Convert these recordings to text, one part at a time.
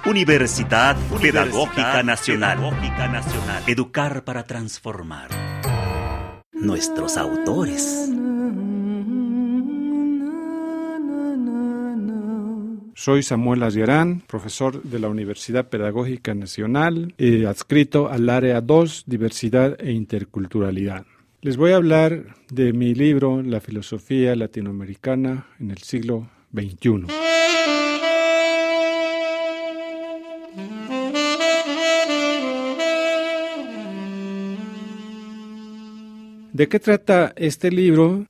Universidad Pedagógica Nacional. Educar para transformar. Nuestros autores. Soy Samuel Ayarán, profesor de la Universidad Pedagógica Nacional y adscrito al área 2, Diversidad e Interculturalidad. Les voy a hablar de mi libro La filosofía latinoamericana en el siglo XXI. ¿De qué trata este libro?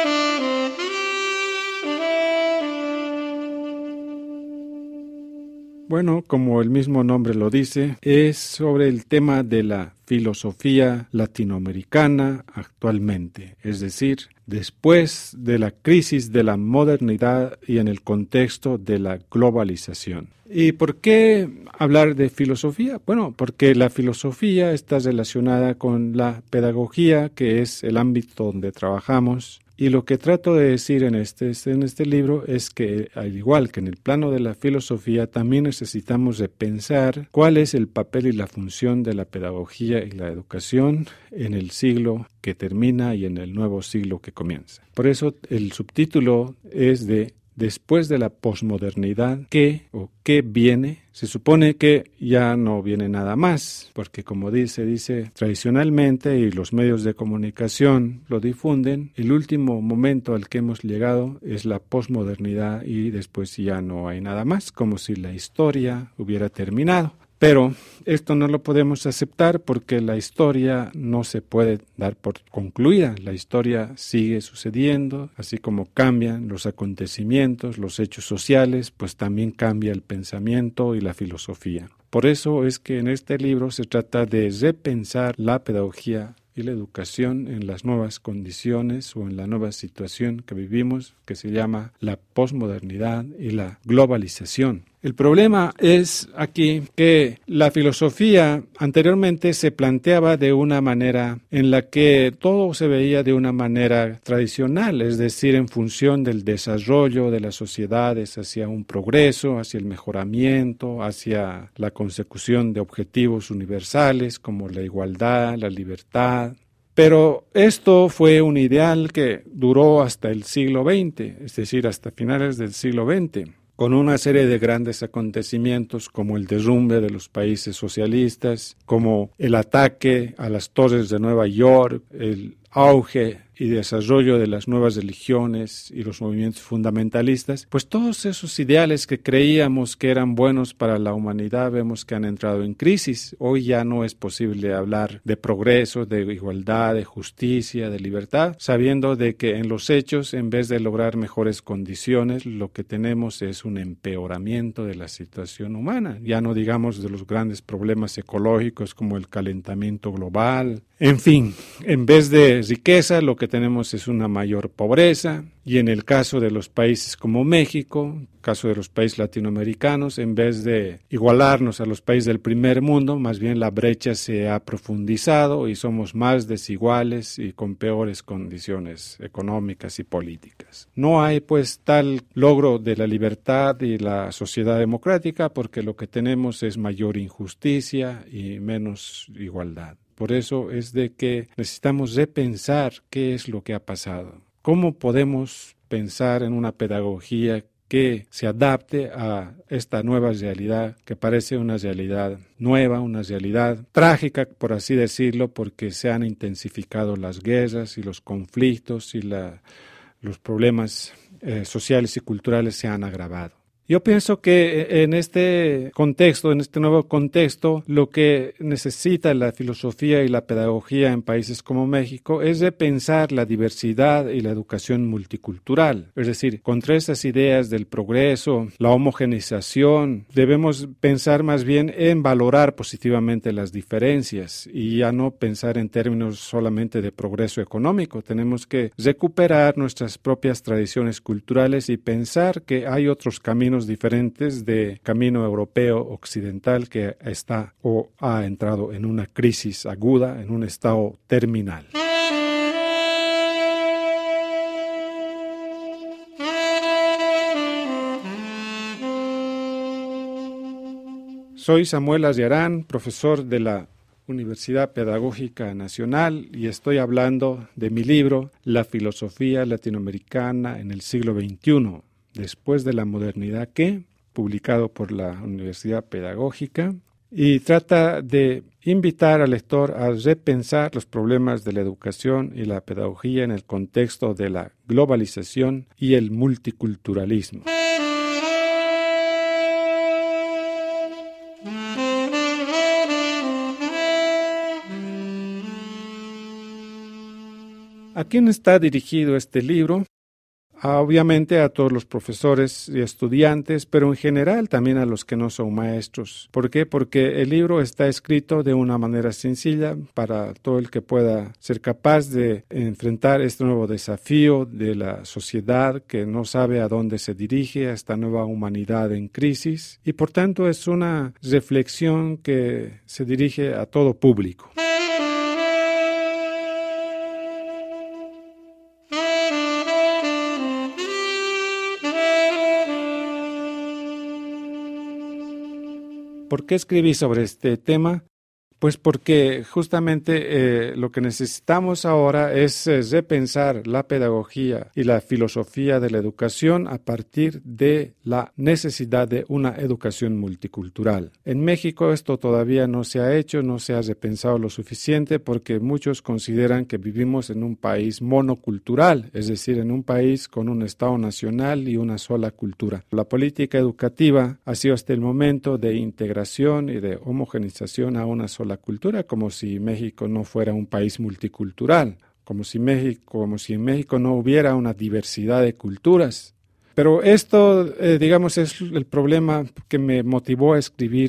Bueno, como el mismo nombre lo dice, es sobre el tema de la filosofía latinoamericana actualmente, es decir, después de la crisis de la modernidad y en el contexto de la globalización. ¿Y por qué hablar de filosofía? Bueno, porque la filosofía está relacionada con la pedagogía, que es el ámbito donde trabajamos. Y lo que trato de decir en este libro es que, al igual que en el plano de la filosofía, también necesitamos de pensar cuál es el papel y la función de la pedagogía y la educación en el siglo que termina y en el nuevo siglo que comienza. Por eso el subtítulo es de Después de la posmodernidad, ¿qué o qué viene? Se supone que ya no viene nada más, porque como dice tradicionalmente, y los medios de comunicación lo difunden, el último momento al que hemos llegado es la posmodernidad y después ya no hay nada más, como si la historia hubiera terminado. Pero esto no lo podemos aceptar porque la historia no se puede dar por concluida. La historia sigue sucediendo, así como cambian los acontecimientos, los hechos sociales, pues también cambia el pensamiento y la filosofía. Por eso es que en este libro se trata de repensar la pedagogía y la educación en las nuevas condiciones o en la nueva situación que vivimos, que se llama la posmodernidad y la globalización. El problema es aquí que la filosofía anteriormente se planteaba de una manera en la que todo se veía de una manera tradicional, es decir, en función del desarrollo de las sociedades hacia un progreso, hacia el mejoramiento, hacia la consecución de objetivos universales como la igualdad, la libertad. Pero esto fue un ideal que duró hasta el siglo XX, es decir, hasta finales del siglo XX. Con una serie de grandes acontecimientos como el derrumbe de los países socialistas, como el ataque a las torres de Nueva York, el auge y desarrollo de las nuevas religiones y los movimientos fundamentalistas, pues todos esos ideales que creíamos que eran buenos para la humanidad vemos que han entrado en crisis. Hoy ya no es posible hablar de progreso, de igualdad, de justicia, de libertad, sabiendo de que en los hechos, en vez de lograr mejores condiciones, lo que tenemos es un empeoramiento de la situación humana. Ya no digamos de los grandes problemas ecológicos como el calentamiento global. En fin, en vez de riqueza, lo que tenemos es una mayor pobreza, y en el caso de los países como México, caso de los países latinoamericanos, en vez de igualarnos a los países del primer mundo, más bien la brecha se ha profundizado y somos más desiguales y con peores condiciones económicas y políticas. No hay pues tal logro de la libertad y la sociedad democrática porque lo que tenemos es mayor injusticia y menos igualdad. Por eso es de que necesitamos repensar qué es lo que ha pasado. ¿Cómo podemos pensar en una pedagogía que se adapte a esta nueva realidad, que parece una realidad nueva, una realidad trágica, por así decirlo, porque se han intensificado las guerras y los conflictos y los problemas sociales y culturales se han agravado? Yo pienso que en este contexto, en este nuevo contexto, lo que necesita la filosofía y la pedagogía en países como México es repensar la diversidad y la educación multicultural. Es decir, contra esas ideas del progreso, la homogeneización, debemos pensar más bien en valorar positivamente las diferencias y ya no pensar en términos solamente de progreso económico. Tenemos que recuperar nuestras propias tradiciones culturales y pensar que hay otros caminos diferentes de camino europeo occidental que está o ha entrado en una crisis aguda, en un estado terminal. Soy Samuel Ayarán, profesor de la Universidad Pedagógica Nacional, y estoy hablando de mi libro La filosofía latinoamericana en el siglo XXI, después de la modernidad, publicado por la Universidad Pedagógica, y trata de invitar al lector a repensar los problemas de la educación y la pedagogía en el contexto de la globalización y el multiculturalismo. ¿A quién está dirigido este libro? Obviamente a todos los profesores y estudiantes, pero en general también a los que no son maestros. ¿Por qué? Porque el libro está escrito de una manera sencilla para todo el que pueda ser capaz de enfrentar este nuevo desafío de la sociedad que no sabe a dónde se dirige, a esta nueva humanidad en crisis, y por tanto es una reflexión que se dirige a todo público. ¿Por qué escribí sobre este tema? Pues porque justamente lo que necesitamos ahora es repensar la pedagogía y la filosofía de la educación a partir de la necesidad de una educación multicultural. En México esto todavía no se ha hecho, no se ha repensado lo suficiente porque muchos consideran que vivimos en un país monocultural, es decir, en un país con un Estado nacional y una sola cultura. La política educativa ha sido hasta el momento de integración y de homogenización a una sola cultura, como si México no fuera un país multicultural, como si en México no hubiera una diversidad de culturas. Pero esto, digamos, es el problema que me motivó a escribir,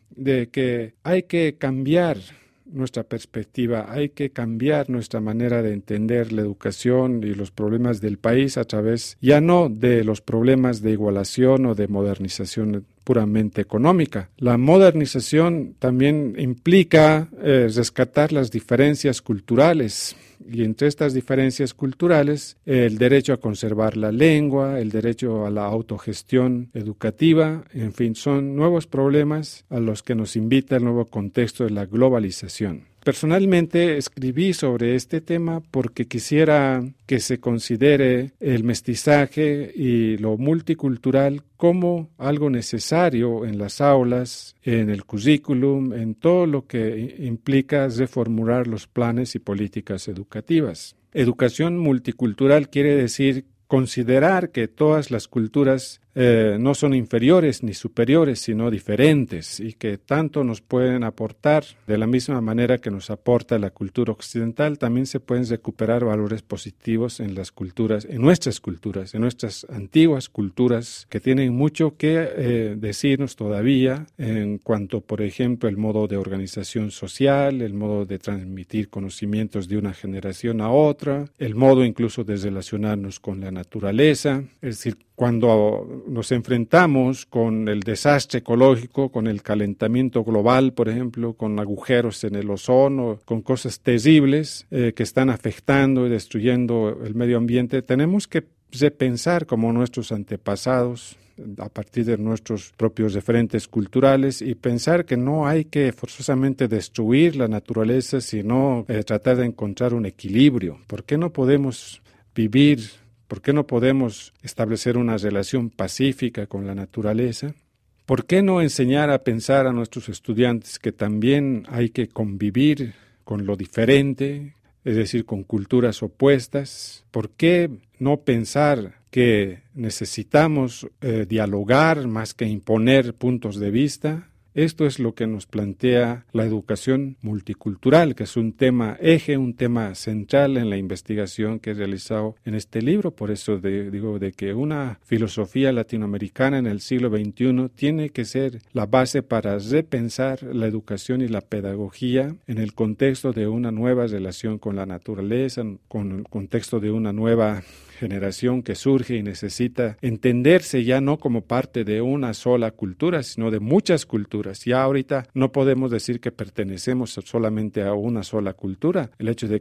de que hay que cambiar nuestra perspectiva, hay que cambiar nuestra manera de entender la educación y los problemas del país a través ya no de los problemas de igualación o de modernización puramente económica. La modernización también implica rescatar las diferencias culturales, y entre estas diferencias culturales el derecho a conservar la lengua, el derecho a la autogestión educativa, en fin, son nuevos problemas a los que nos invita el nuevo contexto de la globalización. Personalmente escribí sobre este tema porque quisiera que se considere el mestizaje y lo multicultural como algo necesario en las aulas, en el currículum, en todo lo que implica reformular los planes y políticas educativas. Educación multicultural quiere decir considerar que todas las culturas no son inferiores ni superiores, sino diferentes, y que tanto nos pueden aportar de la misma manera que nos aporta la cultura occidental. También se pueden recuperar valores positivos en las culturas, en nuestras antiguas culturas, que tienen mucho que decirnos todavía en cuanto, por ejemplo, el modo de organización social, el modo de transmitir conocimientos de una generación a otra, el modo incluso de relacionarnos con la naturaleza. Es decir, cuando nos enfrentamos con el desastre ecológico, con el calentamiento global, por ejemplo, con agujeros en el ozono, con cosas terribles que están afectando y destruyendo el medio ambiente, tenemos que repensar como nuestros antepasados a partir de nuestros propios referentes culturales y pensar que no hay que forzosamente destruir la naturaleza, sino tratar de encontrar un equilibrio. ¿Por qué no podemos vivir? ¿Por qué no podemos establecer una relación pacífica con la naturaleza? ¿Por qué no enseñar a pensar a nuestros estudiantes que también hay que convivir con lo diferente, es decir, con culturas opuestas? ¿Por qué no pensar que necesitamos dialogar más que imponer puntos de vista? Esto es lo que nos plantea la educación multicultural, que es un tema eje, un tema central en la investigación que he realizado en este libro. Por eso digo de que una filosofía latinoamericana en el siglo XXI tiene que ser la base para repensar la educación y la pedagogía en el contexto de una nueva relación con la naturaleza, con el contexto de una nueva generación que surge y necesita entenderse ya no como parte de una sola cultura, sino de muchas culturas. Ya ahorita no podemos decir que pertenecemos solamente a una sola cultura. El hecho de que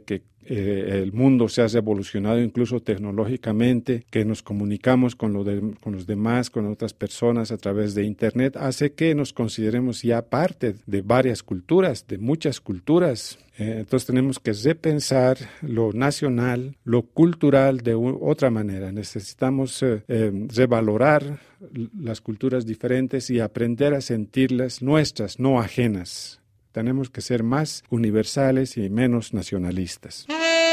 el mundo se ha revolucionado incluso tecnológicamente, que nos comunicamos con los demás, con otras personas a través de Internet, hace que nos consideremos ya parte de varias culturas, de muchas culturas. Entonces tenemos que repensar lo nacional, lo cultural de otra manera. Necesitamos revalorar las culturas diferentes y aprender a sentirlas nuestras, no ajenas. Tenemos que ser más universales y menos nacionalistas.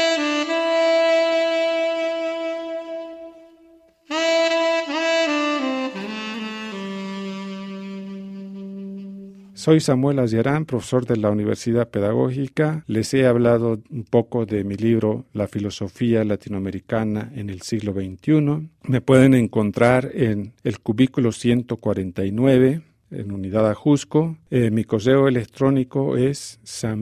Soy Samuel Ayarán, profesor de la Universidad Pedagógica. Les he hablado un poco de mi libro La filosofía latinoamericana en el siglo XXI. Me pueden encontrar en el cubículo 149, en Unidad Ajusco. Mi correo electrónico es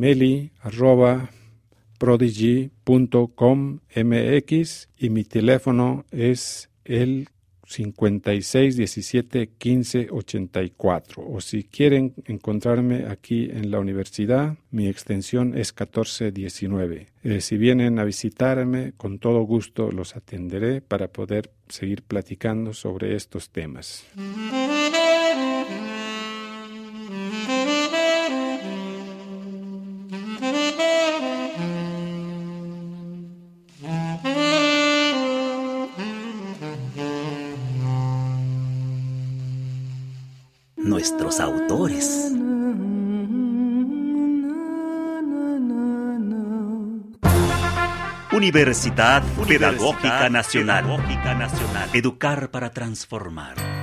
sameli@prodigy.com.mx y mi teléfono es el 56 17 15 84, o si quieren encontrarme aquí en la universidad, mi extensión es 1419. Si vienen a visitarme, con todo gusto los atenderé para poder seguir platicando sobre estos temas. Nuestros autores. Universidad Pedagógica Nacional. Educar para transformar.